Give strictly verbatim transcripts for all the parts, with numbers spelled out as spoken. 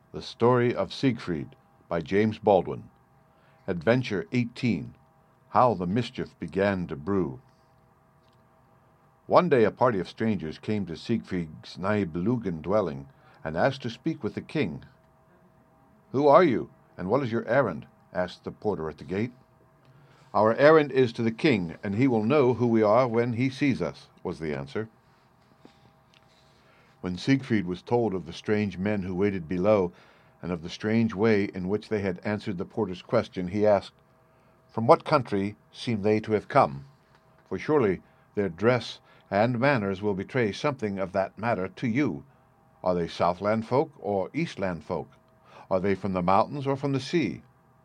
The Story of Siegfried by James Baldwin. Adventure eighteen. How the Mischief Began to Brew. One day a party of strangers came to Siegfried's Nibelungen dwelling and asked to speak with the king. "Who are you, and what is your errand?" asked the porter at the gate. "Our errand is to the king, and he will know who we are when he sees us," was the answer. When Siegfried was told of the strange men who waited below, and of the strange way in which they had answered the porter's question, he asked, "From what country seem they to have come? For surely their dress and manners will betray something of that matter to you. Are they Southland folk or Eastland folk? Are they from the mountains or from the sea?"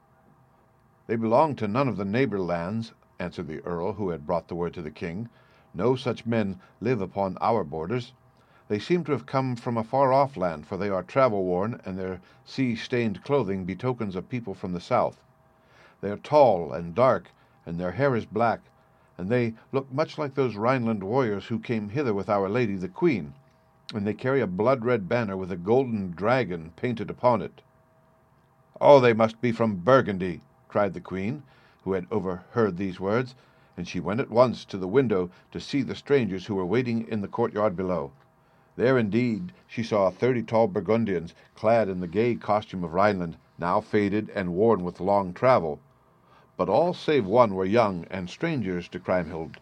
"They belong to none of the neighbor lands," answered the earl who had brought the word to the king. "No such men live upon our borders. They seem to have come from a far-off land, for they are travel-worn, and their sea-stained clothing betokens a people from the south. They are tall and dark, and their hair is black, and they look much like those Rhineland warriors who came hither with our lady the queen, and they carry a blood-red banner with a golden dragon painted upon it." "Oh, they must be from Burgundy," cried the queen, who had overheard these words, and she went at once to the window to see the strangers who were waiting in the courtyard below. There, indeed, she saw thirty tall Burgundians, clad in the gay costume of Rhineland, now faded and worn with long travel. But all save one were young and strangers to Kriemhild.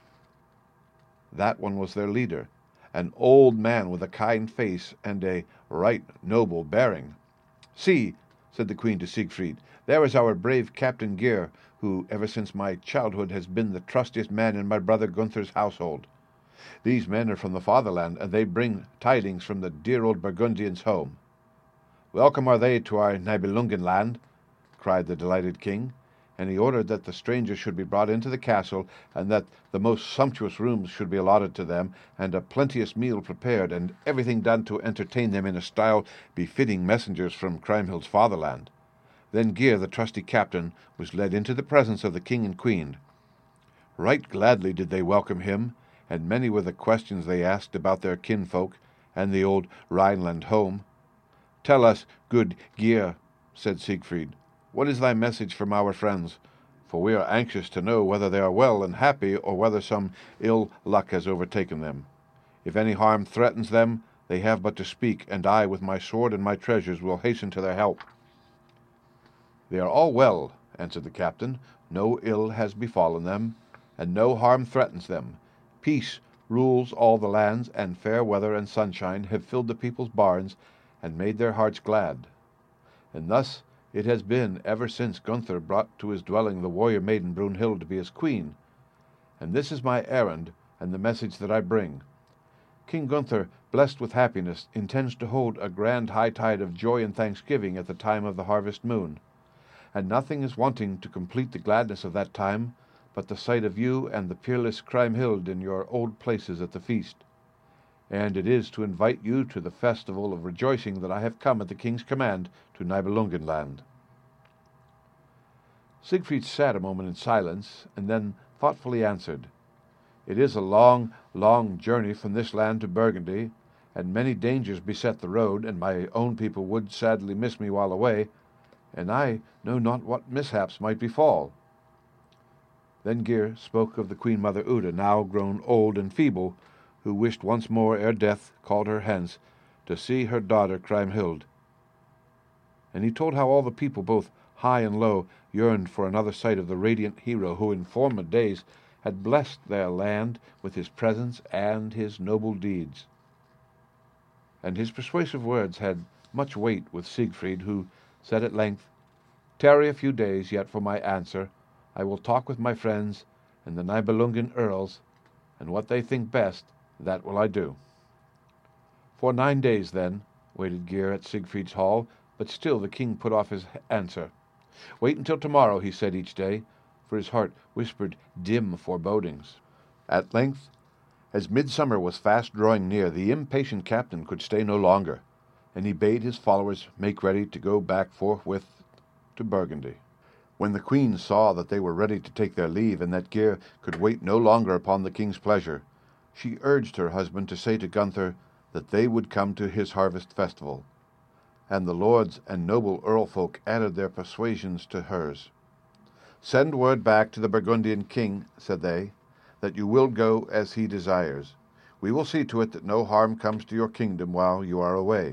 That one was their leader, an old man with a kind face and a right noble bearing. "See," said the queen to Siegfried, "there is our brave Captain Geir, who ever since my childhood has been the trustiest man in my brother Gunther's household. These men are from the fatherland, and they bring tidings from the dear old Burgundians home." "Welcome are they to our Nibelungen land," cried the delighted king, and he ordered that the strangers should be brought into the castle, and that the most sumptuous rooms should be allotted to them, and a plenteous meal prepared, and everything done to entertain them in a style befitting messengers from Kriemhild's fatherland. Then Geir, the trusty captain, was led into the presence of the king and queen. Right gladly did they welcome him, and many were the questions they asked about their kinfolk and the old Rhineland home. "Tell us, good Geir," said Siegfried, "what is thy message from our friends? For we are anxious to know whether they are well and happy, or whether some ill luck has overtaken them. If any harm threatens them, they have but to speak, and I, with my sword and my treasures, will hasten to their help." "They are all well," answered the captain. "No ill has befallen them, and no harm threatens them. Peace rules all the lands, and fair weather and sunshine have filled the people's barns and made their hearts glad. And thus it has been ever since Gunther brought to his dwelling the warrior maiden Brunhild to be his queen. And this is my errand, and the message that I bring. King Gunther, blessed with happiness, intends to hold a grand high-tide of joy and thanksgiving at the time of the harvest moon. And nothing is wanting to complete the gladness of that time but the sight of you and the peerless Kriemhild in your old places at the feast. And it is to invite you to the festival of rejoicing that I have come at the king's command to Nibelungen land." Siegfried sat a moment in silence, and then thoughtfully answered, "It is a long, long journey from this land to Burgundy, and many dangers beset the road, and my own people would sadly miss me while away, and I know not what mishaps might befall." Then Geir spoke of the Queen Mother Uda, now grown old and feeble, who wished once more ere death called her hence to see her daughter Kriemhild. And he told how all the people, both high and low, yearned for another sight of the radiant hero who in former days had blessed their land with his presence and his noble deeds. And his persuasive words had much weight with Siegfried, who said at length, "Tarry a few days yet for my answer. I will talk with my friends and the Nibelungen earls, and what they think best, that will I do." For nine days, then, waited Geir at Siegfried's hall, but still the king put off his answer. "Wait until tomorrow," he said each day, for his heart whispered dim forebodings. At length, as midsummer was fast drawing near, the impatient captain could stay no longer, and he bade his followers make ready to go back forthwith to Burgundy. When the queen saw that they were ready to take their leave, and that Geir could wait no longer upon the king's pleasure, she urged her husband to say to Gunther that they would come to his harvest festival. and the lords and noble earl-folk added their persuasions to hers. "Send word back to the Burgundian king," said they, "that you will go as he desires. We will see to it that no harm comes to your kingdom while you are away."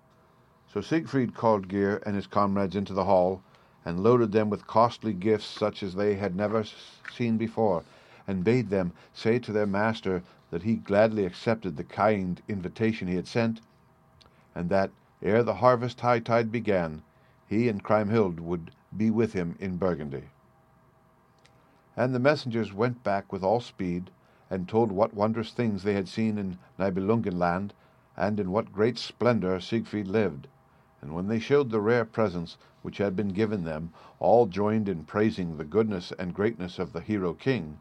So Siegfried called Geir and his comrades into the hall, and loaded them with costly gifts such as they had never seen before, and bade them say to their master that he gladly accepted the kind invitation he had sent, and that, ere the harvest high-tide began, he and Kriemhild would be with him in Burgundy. And the messengers went back with all speed, and told what wondrous things they had seen in Nibelungenland, and in what great splendour Siegfried lived. And when they showed the rare presents which had been given them, all joined in praising the goodness and greatness of the hero king.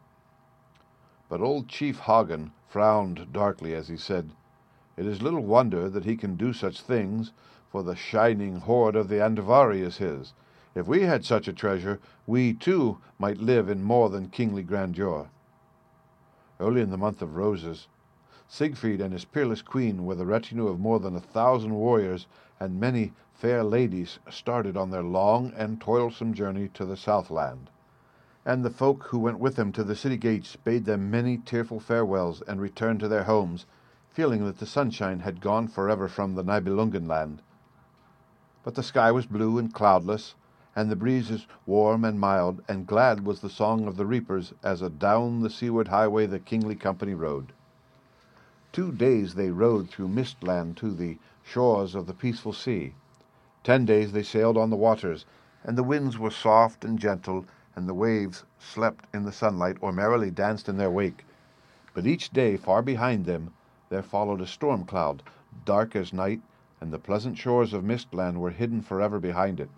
But old Chief Hagen frowned darkly as he said, "It is little wonder that he can do such things, for the shining hoard of the Andvari is his. If we had such a treasure, we too might live in more than kingly grandeur." Early in the month of roses, Siegfried and his peerless queen, with a retinue of more than a thousand warriors and many fair ladies, started on their long and toilsome journey to the Southland. And the folk who went with them to the city gates bade them many tearful farewells and returned to their homes, feeling that the sunshine had gone forever from the Nibelungenland. But the sky was blue and cloudless, and the breezes warm and mild, and glad was the song of the reapers as adown the seaward highway the kingly company rode. Two days they rode through Mistland to the shores of the peaceful sea. Ten days they sailed on the waters, and the winds were soft and gentle, and the waves slept in the sunlight or merrily danced in their wake. But each day far behind them there followed a storm cloud, dark as night, and the pleasant shores of Mistland were hidden forever behind it.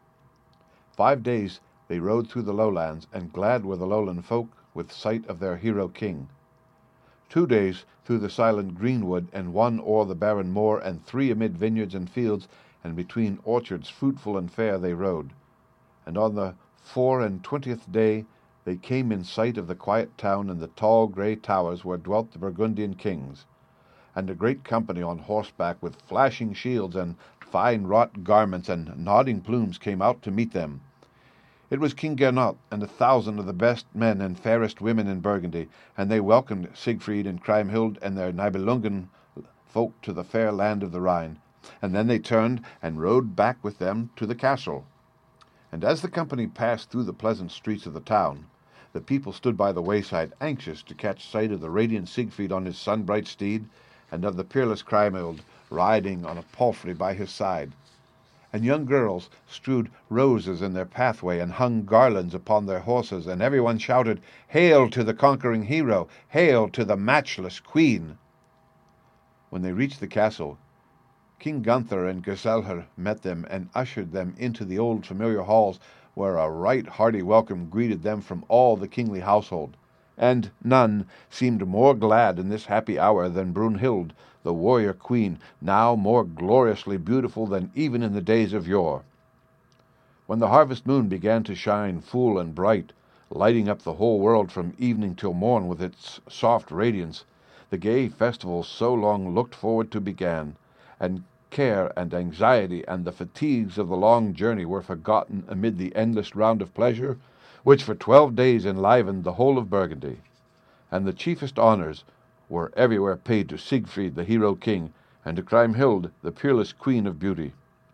Five days they rode through the lowlands, and glad were the lowland folk with sight of their hero king. Two days through the silent greenwood, and one o'er the barren moor, and three amid vineyards and fields, and between orchards fruitful and fair they rode. And on the four and twentieth day they came in sight of the quiet town and the tall grey towers where dwelt the Burgundian kings. And a great company on horseback with flashing shields and fine wrought garments and nodding plumes came out to meet them. It was King Gernot and a thousand of the best men and fairest women in Burgundy, and they welcomed Siegfried and Kriemhild and their Nibelungen folk to the fair land of the Rhine, and then they turned and rode back with them to the castle. And as the company passed through the pleasant streets of the town, the people stood by the wayside, anxious to catch sight of the radiant Siegfried on his sun-bright steed, and of the peerless Kriemhild riding on a palfrey by his side. And young girls strewed roses in their pathway and hung garlands upon their horses, and everyone shouted, "Hail to the conquering hero! Hail to the matchless queen!" When they reached the castle, King Gunther and Giselher met them and ushered them into the old familiar halls, where a right hearty welcome greeted them from all the kingly household. And none seemed more glad in this happy hour than Brunhild, the warrior queen, now more gloriously beautiful than even in the days of yore. When the harvest moon began to shine full and bright, lighting up the whole world from evening till morn with its soft radiance, the gay festival so long looked forward to began, and care and anxiety and the fatigues of the long journey were forgotten amid the endless round of pleasure which for twelve days enlivened the whole of Burgundy. And the chiefest honours were everywhere paid to Siegfried the hero king, and to Kriemhild the peerless queen of beauty.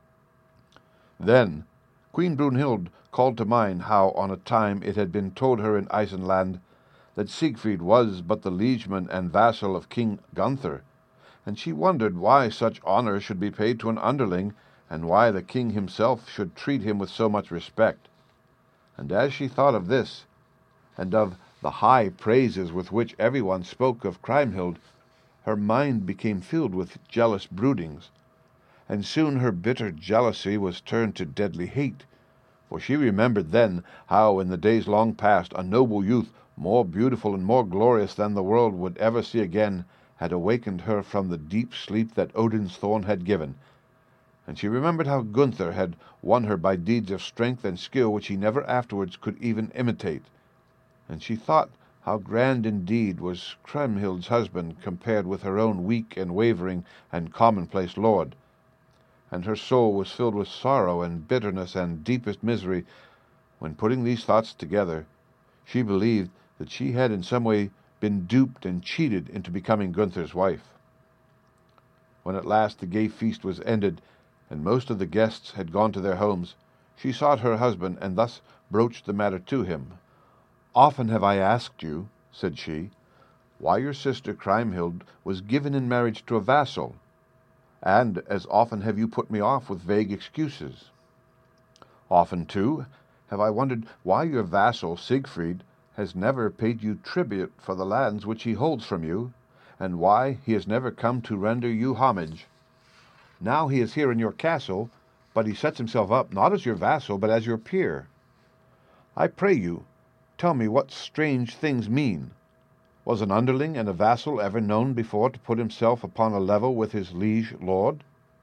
Then Queen Brunhild called to mind how on a time it had been told her in Isenland that Siegfried was but the liegeman and vassal of King Gunther, and she wondered why such honour should be paid to an underling, and why the king himself should treat him with so much respect. And as she thought of this, and of the high praises with which everyone spoke of Kriemhild, her mind became filled with jealous broodings, and soon her bitter jealousy was turned to deadly hate, for she remembered then how in the days long past a noble youth, more beautiful and more glorious than the world would ever see again, had awakened her from the deep sleep that Odin's thorn had given. And she remembered how Gunther had won her by deeds of strength and skill which he never afterwards could even imitate. And she thought how grand indeed was Kriemhild's husband compared with her own weak and wavering and commonplace lord. and her soul was filled with sorrow and bitterness and deepest misery. When putting these thoughts together, she believed that she had in some way been duped and cheated into becoming Gunther's wife. When at last the gay feast was ended, and most of the guests had gone to their homes, she sought her husband, and thus broached the matter to him. "Often have I asked you," said she, "why your sister Kriemhild was given in marriage to a vassal, and as often have you put me off with vague excuses. Often, too, have I wondered why your vassal Siegfried has never paid you tribute for the lands which he holds from you, and why he has never come to render you homage. Now he is here in your castle, but he sets himself up not as your vassal, but as your peer. I pray you, tell me what strange things mean. Was an underling and a vassal ever known before to put himself upon a level with his liege lord?"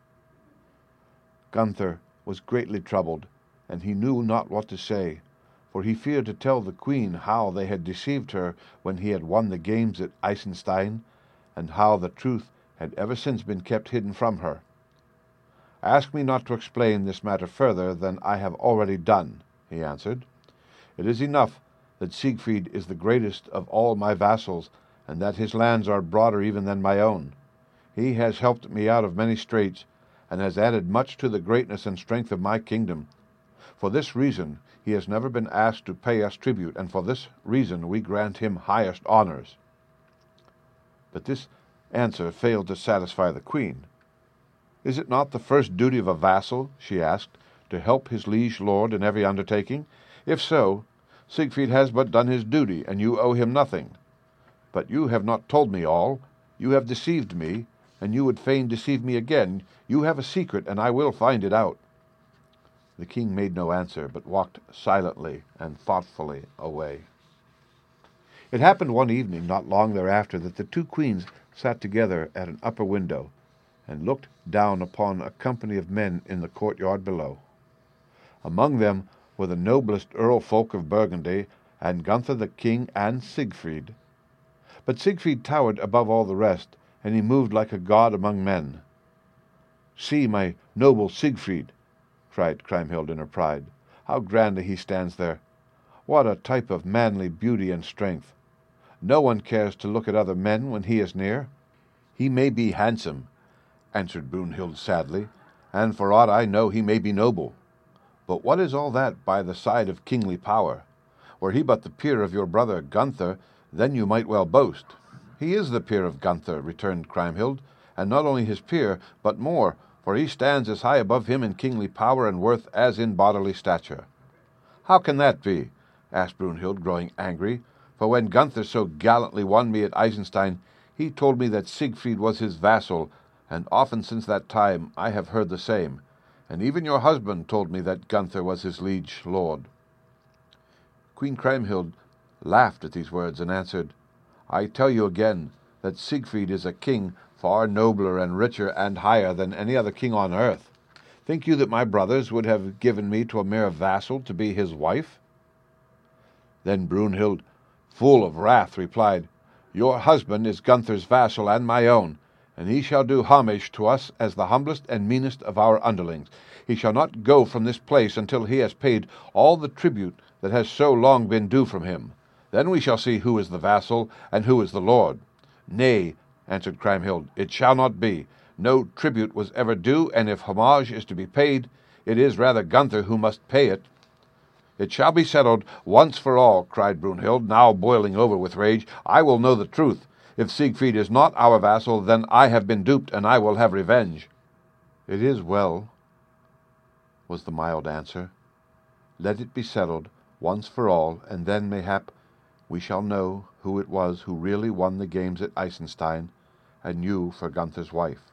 Gunther was greatly troubled, and he knew not what to say, for he feared to tell the queen how they had deceived her when he had won the games at Eisenstein, and how the truth had ever since been kept hidden from her. "Ask me not to explain this matter further than I have already done," he answered. "It is enough that Siegfried is the greatest of all my vassals, and that his lands are broader even than my own. He has helped me out of many straits, and has added much to the greatness and strength of my kingdom. For this reason he has never been asked to pay us tribute, and for this reason we grant him highest honors." But this answer failed to satisfy the queen. "Is it not the first duty of a vassal," she asked, "to help his liege lord in every undertaking? If so, Siegfried has but done his duty, and you owe him nothing. But you have not told me all. You have deceived me, and you would fain deceive me again. You have a secret, and I will find it out." The king made no answer, but walked silently and thoughtfully away. It happened one evening, not long thereafter, that the two queens sat together at an upper window, and looked down upon a company of men in the courtyard below. Among them were the noblest earl folk of Burgundy, and Gunther the king, and Siegfried. But Siegfried towered above all the rest, and he moved like a god among men. "See my noble Siegfried," cried Kriemhild in her pride. "How grandly he stands there! What a type of manly beauty and strength! No one cares to look at other men when he is near." "He may be handsome," answered Brunhild sadly, "and for aught I know he may be noble. But what is all that by the side of kingly power? Were he but the peer of your brother Gunther, then you might well boast." "He is the peer of Gunther," returned Kriemhild, "and not only his peer, but more, for he stands as high above him in kingly power and worth as in bodily stature." "How can that be?" asked Brunhild, growing angry. "For when Gunther so gallantly won me at Eisenstein, he told me that Siegfried was his vassal, and often since that time I have heard the same. And even your husband told me that Gunther was his liege lord." Queen Kriemhild laughed at these words and answered, "I tell you again that Siegfried is a king far nobler and richer and higher than any other king on earth. Think you that my brothers would have given me to a mere vassal to be his wife?" Then Brunhild, full of wrath, replied, "Your husband is Gunther's vassal and my own, and he shall do homage to us as the humblest and meanest of our underlings. He shall not go from this place until he has paid all the tribute that has so long been due from him. Then we shall see who is the vassal and who is the lord." "Nay," answered Kriemhild, "it shall not be. No tribute was ever due, and if homage is to be paid, it is rather Gunther who must pay it." "It shall be settled once for all," cried Brunhild, now boiling over with rage. "I will know the truth. If Siegfried is not our vassal, then I have been duped, and I will have revenge." "It is well," was the mild answer. "Let it be settled once for all, and then, mayhap, we shall know who it was who really won the games at Eisenstein, and you for Gunther's wife."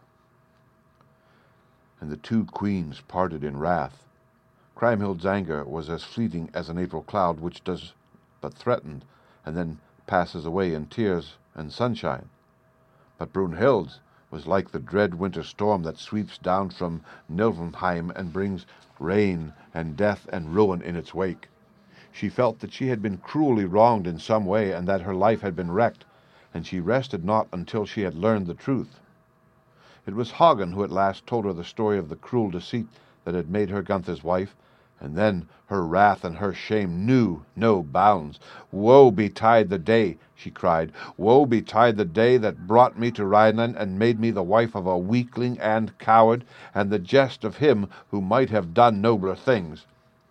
And the two queens parted in wrath. Kriemhild's anger was as fleeting as an April cloud, which does but threaten, and then passes away in tears and sunshine. But Brunhild's was like the dread winter storm that sweeps down from Niflheim and brings rain and death and ruin in its wake. She felt that she had been cruelly wronged in some way, and that her life had been wrecked, and she rested not until she had learned the truth. It was Hagen who at last told her the story of the cruel deceit that had made her Gunther's wife, and then her wrath and her shame knew no bounds. "Woe betide the day," she cried, "woe betide the day that brought me to Rhineland and made me the wife of a weakling and coward, and the jest of him who might have done nobler things."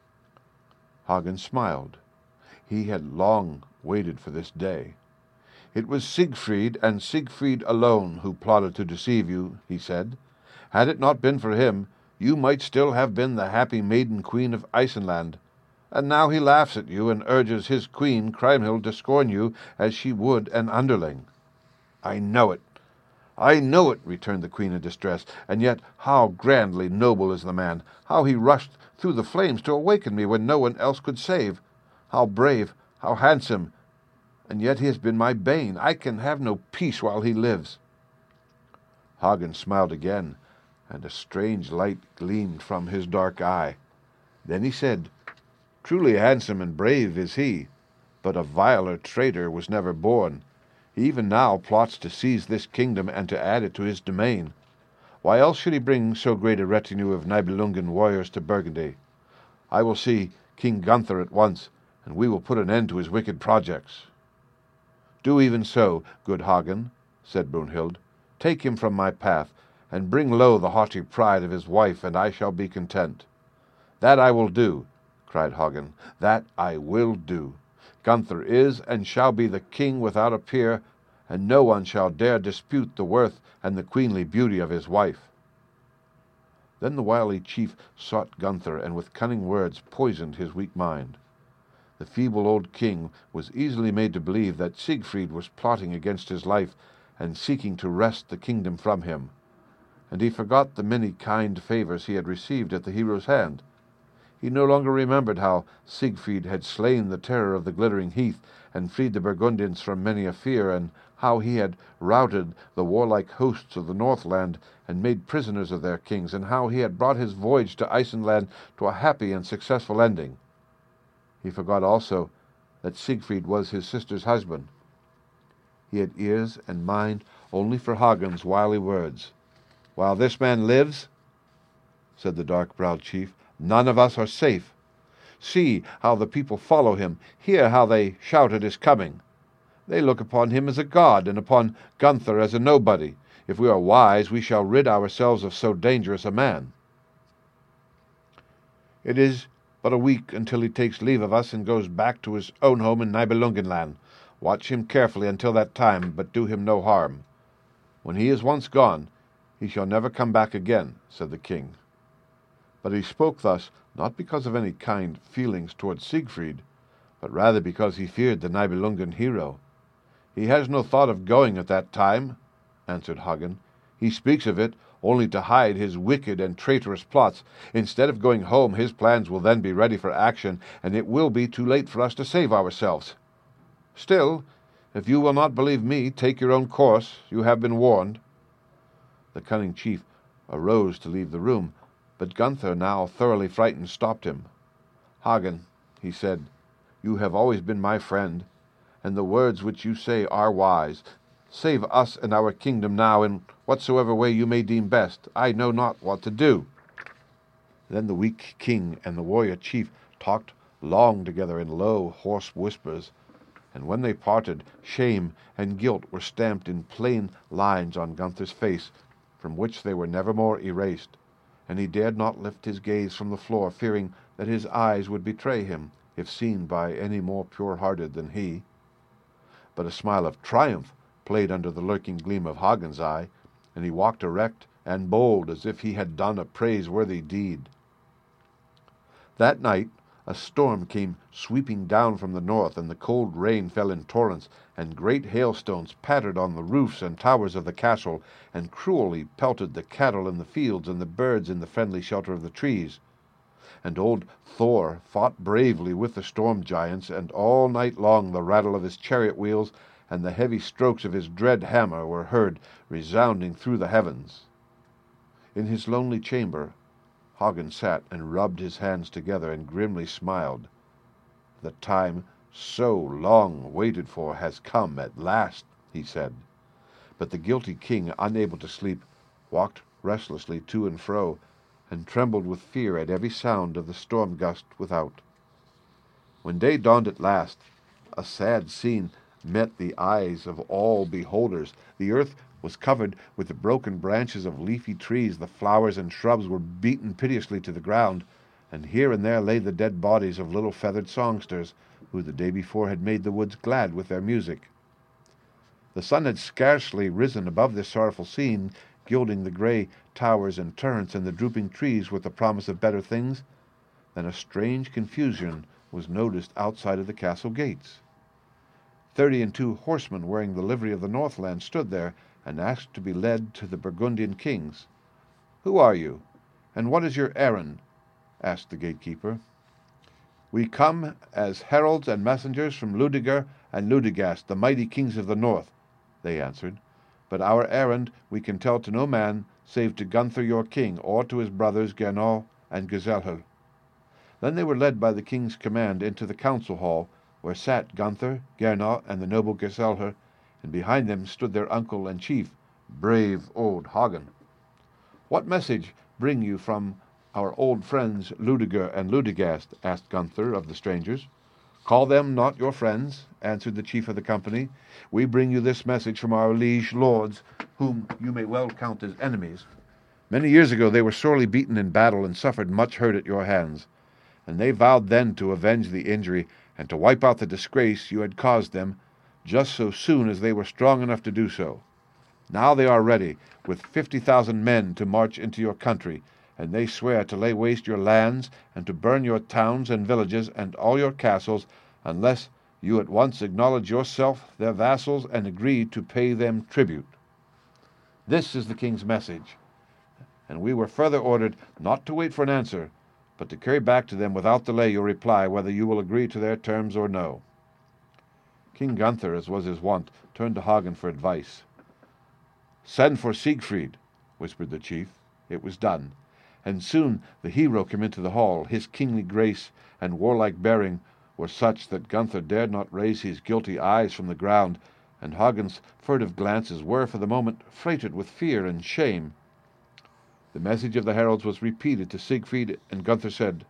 Hagen smiled. He had long waited for this day. "It was Siegfried, and Siegfried alone, who plotted to deceive you," he said. "Had it not been for him, you might still have been the happy maiden queen of Isenland. And now he laughs at you and urges his queen, Kriemhild, to scorn you as she would an underling." "I know it, I know it," returned the queen in distress. "And yet how grandly noble is the man! How he rushed through the flames to awaken me when no one else could save! How brave, how handsome! And yet he has been my bane. I can have no peace while he lives." Hagen smiled again, and a strange light gleamed from his dark eye. Then he said, "Truly handsome and brave is he, but a viler traitor was never born. He even now plots to seize this kingdom and to add it to his domain. Why else should he bring so great a retinue of Nibelungen warriors to Burgundy? I will see King Gunther at once, and we will put an end to his wicked projects." "Do even so, good Hagen," said Brunhild. "Take him from my path, and bring low the haughty pride of his wife, and I shall be content." "That I will do," cried Hagen. "That I will do. Gunther is and shall be the king without a peer, and no one shall dare dispute the worth and the queenly beauty of his wife." Then the wily chief sought Gunther, and with cunning words poisoned his weak mind. The feeble old king was easily made to believe that Siegfried was plotting against his life and seeking to wrest the kingdom from him, and he forgot the many kind favours he had received at the hero's hand. He no longer remembered how Siegfried had slain the terror of the glittering heath and freed the Burgundians from many a fear, and how he had routed the warlike hosts of the Northland and made prisoners of their kings, and how he had brought his voyage to Isenland to a happy and successful ending. He forgot also that Siegfried was his sister's husband. He had ears and mind only for Hagen's wily words. "While this man lives," said the dark-browed chief, "none of us are safe. See how the people follow him. Hear how they shout at his coming. They look upon him as a god, and upon Gunther as a nobody. If we are wise, we shall rid ourselves of so dangerous a man. It is but a week until he takes leave of us and goes back to his own home in Nibelungenland. Watch him carefully until that time, but do him no harm. When he is once gone, he shall never come back again," said the king. But he spoke thus not because of any kind feelings towards Siegfried, but rather because he feared the Nibelungen hero. "He has no thought of going at that time," answered Hagen. "He speaks of it only to hide his wicked and traitorous plots. Instead of going home, his plans will then be ready for action, and it will be too late for us to save ourselves. Still, if you will not believe me, take your own course. You have been warned." The cunning chief arose to leave the room, but Gunther, now thoroughly frightened, stopped him. "Hagen," he said, "you have always been my friend, and the words which you say are wise. Save us and our kingdom now in whatsoever way you may deem best. I know not what to do." Then the weak king and the warrior chief talked long together in low, hoarse whispers, and when they parted, shame and guilt were stamped in plain lines on Gunther's face, from which they were never more erased, and he dared not lift his gaze from the floor, fearing that his eyes would betray him if seen by any more pure-hearted than he. But a smile of triumph played under the lurking gleam of Hagen's eye, and he walked erect and bold as if he had done a praiseworthy deed. That night a storm came sweeping down from the north, and the cold rain fell in torrents, and great hailstones pattered on the roofs and towers of the castle, and cruelly pelted the cattle in the fields and the birds in the friendly shelter of the trees. And old Thor fought bravely with the storm giants, and all night long the rattle of his chariot wheels and the heavy strokes of his dread hammer were heard resounding through the heavens. In his lonely chamber Hagen sat and rubbed his hands together and grimly smiled. "The time so long waited for has come at last," he said. But the guilty king, unable to sleep, walked restlessly to and fro, and trembled with fear at every sound of the storm gust without. When day dawned at last, a sad scene met the eyes of all beholders. The earth was covered with the broken branches of leafy trees, the flowers and shrubs were beaten piteously to the ground, and here and there lay the dead bodies of little feathered songsters, who the day before had made the woods glad with their music. The sun had scarcely risen above this sorrowful scene, gilding the grey towers and turrets and the drooping trees with the promise of better things, than a strange confusion was noticed outside of the castle gates. Thirty and two horsemen wearing the livery of the Northland stood there, and asked to be led to the Burgundian kings. "Who are you, and what is your errand?" asked the gatekeeper. "We come as heralds and messengers from Ludeger and Ludegast, the mighty kings of the north," they answered. "But our errand we can tell to no man, save to Gunther your king, or to his brothers Gernot and Giselher." Then they were led by the king's command into the council hall, where sat Gunther, Gernot, and the noble Giselher, and behind them stood their uncle and chief, brave old Hagen. "What message bring you from our old friends Ludeger and Ludegast?" asked Gunther of the strangers. "Call them not your friends," answered the chief of the company. "We bring you this message from our liege lords, whom you may well count as enemies. Many years ago they were sorely beaten in battle and suffered much hurt at your hands, and they vowed then to avenge the injury and to wipe out the disgrace you had caused them, just so soon as they were strong enough to do so. Now they are ready, with fifty thousand men, to march into your country, and they swear to lay waste your lands and to burn your towns and villages and all your castles, unless you at once acknowledge yourself their vassals and agree to pay them tribute. This is the king's message, and we were further ordered not to wait for an answer, but to carry back to them without delay your reply, whether you will agree to their terms or no." King Gunther, as was his wont, turned to Hagen for advice. "Send for Siegfried," whispered the chief. It was done, and soon the hero came into the hall. His kingly grace and warlike bearing were such that Gunther dared not raise his guilty eyes from the ground, and Hagen's furtive glances were, for the moment, freighted with fear and shame. The message of the heralds was repeated to Siegfried, and Gunther said,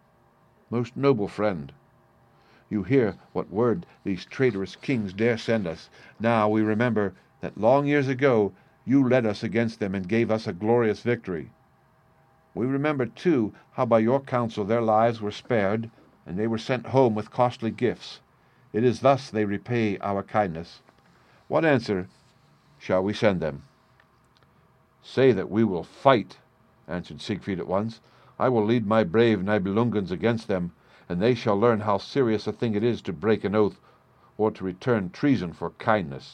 "Most noble friend, you hear what word these traitorous kings dare send us. Now we remember that long years ago you led us against them and gave us a glorious victory. We remember, too, how by your counsel their lives were spared, and they were sent home with costly gifts. It is thus they repay our kindness. What answer shall we send them?" "Say that we will fight," answered Siegfried at once. "I will lead my brave Nibelungans against them, and they shall learn how serious a thing it is to break an oath, or to return treason for kindness."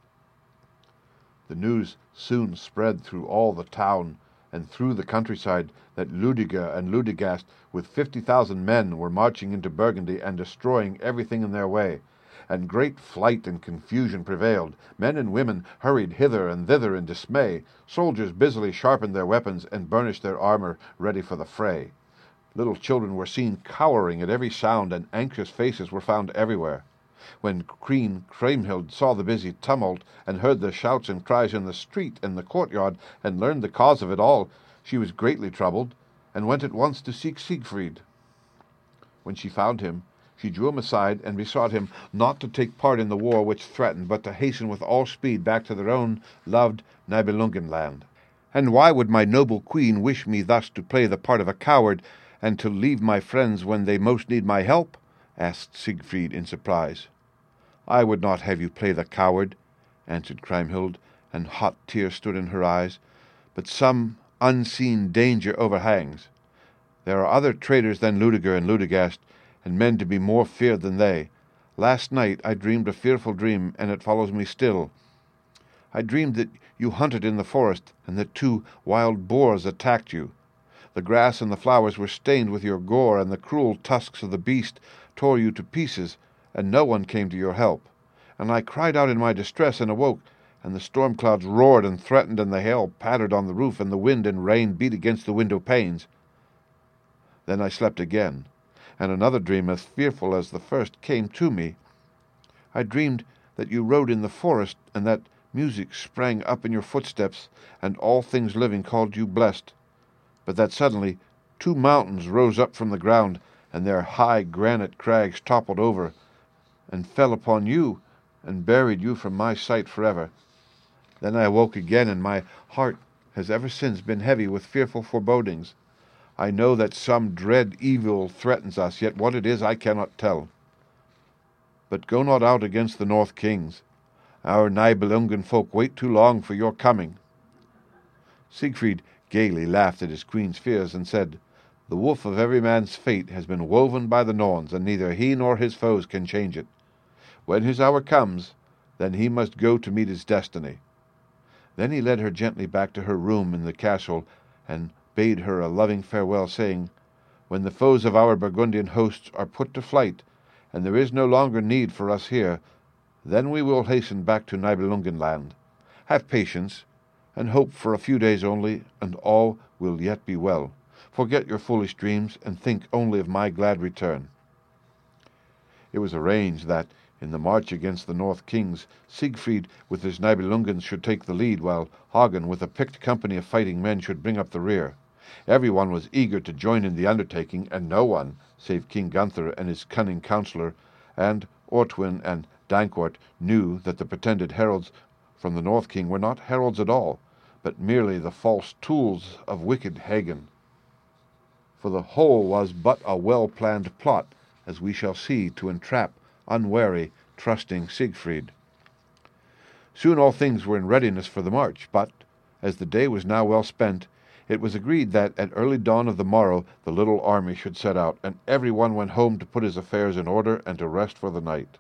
The news soon spread through all the town and through the countryside that Ludeger and Ludegast, with fifty thousand men, were marching into Burgundy and destroying everything in their way, and great flight and confusion prevailed. Men and women hurried hither and thither in dismay. Soldiers busily sharpened their weapons and burnished their armor, ready for the fray. Little children were seen cowering at every sound, and anxious faces were found everywhere. When Queen Kriemhild saw the busy tumult, and heard the shouts and cries in the street and the courtyard, and learned the cause of it all, she was greatly troubled, and went at once to seek Siegfried. When she found him, she drew him aside and besought him not to take part in the war which threatened, but to hasten with all speed back to their own loved Nibelungenland. "And why would my noble queen wish me thus to play the part of a coward, and to leave my friends when they most need my help?" asked Siegfried in surprise. "I would not have you play the coward," answered Kriemhild, and hot tears stood in her eyes. "But some unseen danger overhangs. There are other traitors than Ludeger and Ludegast, and men to be more feared than they. Last night I dreamed a fearful dream, and it follows me still. I dreamed that you hunted in the forest, and that two wild boars attacked you. The grass and the flowers were stained with your gore, and the cruel tusks of the beast tore you to pieces, and no one came to your help. And I cried out in my distress and awoke, and the storm clouds roared and threatened, and the hail pattered on the roof, and the wind and rain beat against the window panes. Then I slept again, and another dream as fearful as the first came to me. I dreamed that you rode in the forest, and that music sprang up in your footsteps, and all things living called you blessed, but that suddenly two mountains rose up from the ground, and their high granite crags toppled over, and fell upon you, and buried you from my sight forever. Then I awoke again, and my heart has ever since been heavy with fearful forebodings. I know that some dread evil threatens us, yet what it is I cannot tell. But go not out against the North Kings. Our Nibelungen folk wait too long for your coming. Siegfried gaily laughed at his queen's fears, and said, The woof of every man's fate has been woven by the Norns, and neither he nor his foes can change it. When his hour comes, then he must go to meet his destiny. Then he led her gently back to her room in the castle, and bade her a loving farewell, saying, When the foes of our Burgundian hosts are put to flight, and there is no longer need for us here, then we will hasten back to Nibelungenland. Have patience, and hope for a few days only, and all will yet be well. Forget your foolish dreams, and think only of my glad return. It was arranged that, in the march against the North Kings, Siegfried with his Nibelungens should take the lead, while Hagen with a picked company of fighting men should bring up the rear. Everyone was eager to join in the undertaking, and no one, save King Gunther and his cunning counsellor, and Ortwin and Dankwart, knew that the pretended heralds from the North King were not heralds at all, but merely the false tools of wicked Hagen. For the whole was but a well-planned plot, as we shall see, to entrap unwary, trusting Siegfried. Soon all things were in readiness for the march, but, as the day was now well spent, it was agreed that at early dawn of the morrow the little army should set out, and every one went home to put his affairs in order and to rest for the night.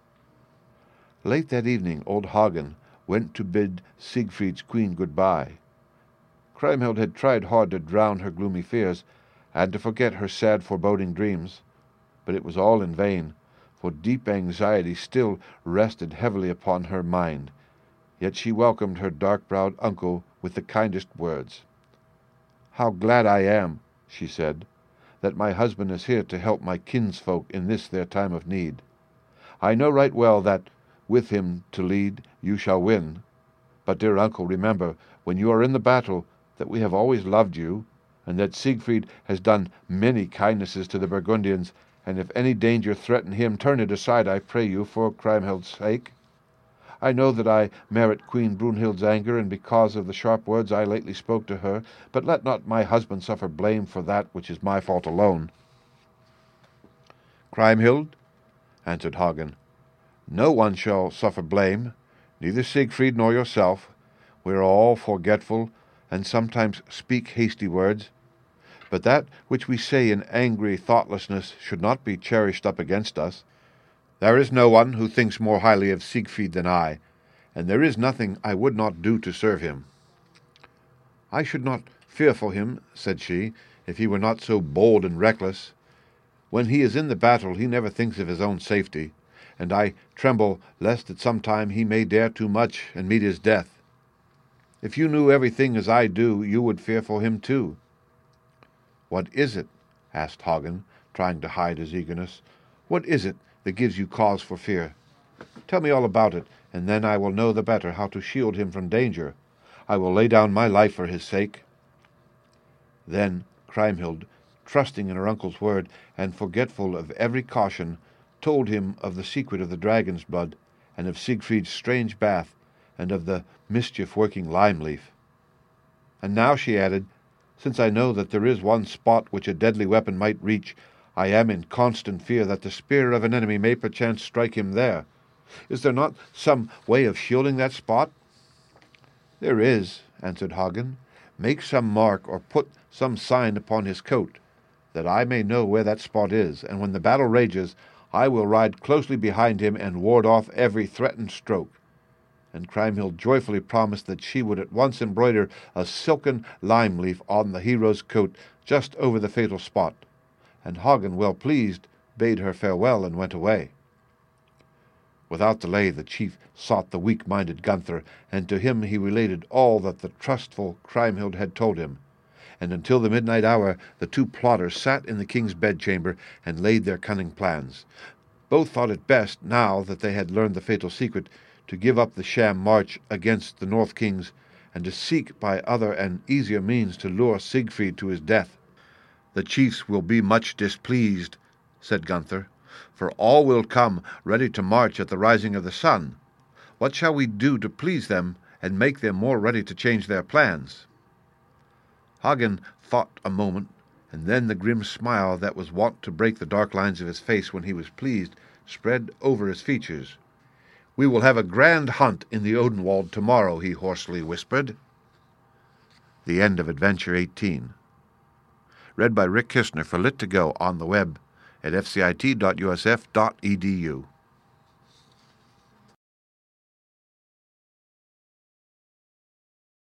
Late that evening old Hagen went to bid Siegfried's queen good-bye. Kriemhild had tried hard to drown her gloomy fears, and to forget her sad foreboding dreams, but it was all in vain, for deep anxiety still rested heavily upon her mind. Yet she welcomed her dark-browed uncle with the kindest words. "How glad I am," she said, "that my husband is here to help my kinsfolk in this their time of need. I know right well that, with him to lead, you shall win. But, dear uncle, remember, when you are in the battle, that we have always loved you, and that Siegfried has done many kindnesses to the Burgundians, and if any danger threaten him, turn it aside, I pray you, for Kriemhild's sake. I know that I merit Queen Brunhild's anger, and because of the sharp words I lately spoke to her, but let not my husband suffer blame for that which is my fault alone." "Kriemhild," answered Hagen, "no one shall suffer blame, neither Siegfried nor yourself. We are all forgetful, and sometimes speak hasty words. But that which we say in angry thoughtlessness should not be cherished up against us. There is no one who thinks more highly of Siegfried than I, and there is nothing I would not do to serve him." "I should not fear for him," said she, "if he were not so bold and reckless. When he is in the battle he never thinks of his own safety, and I tremble lest at some time he may dare too much and meet his death. If you knew everything as I do, you would fear for him too." "What is it?" asked Hagen, trying to hide his eagerness. "What is it that gives you cause for fear? Tell me all about it, and then I will know the better how to shield him from danger. I will lay down my life for his sake." Then Kriemhild, trusting in her uncle's word, and forgetful of every caution, told him of the secret of the dragon's blood, and of Siegfried's strange bath, and of the mischief-working lime-leaf. "And now," she added, "since I know that there is one spot which a deadly weapon might reach, I am in constant fear that the spear of an enemy may perchance strike him there. Is there not some way of shielding that spot?" "There is," answered Hagen. "Make some mark or put some sign upon his coat, that I may know where that spot is, and when the battle rages, I will ride closely behind him and ward off every threatened stroke." And Kriemhild joyfully promised that she would at once embroider a silken lime-leaf on the hero's coat just over the fatal spot, and Hagen, well pleased, bade her farewell and went away. Without delay the chief sought the weak-minded Gunther, and to him he related all that the trustful Kriemhild had told him, and until the midnight hour the two plotters sat in the king's bedchamber and laid their cunning plans. Both thought it best, now that they had learned the fatal secret, to give up the sham march against the North Kings, and to seek by other and easier means to lure Siegfried to his death. The chiefs will be much displeased, said Gunther, for all will come ready to march at the rising of the sun. What shall we do to please them and make them more ready to change their plans? Hagen thought a moment, and then the grim smile that was wont to break the dark lines of his face when he was pleased spread over his features. "We will have a grand hunt in the Odenwald tomorrow," he hoarsely whispered. The end of Adventure eighteen. Read by Rick Kistner for Lit to Go on the web at f c i t dot u s f dot e d u.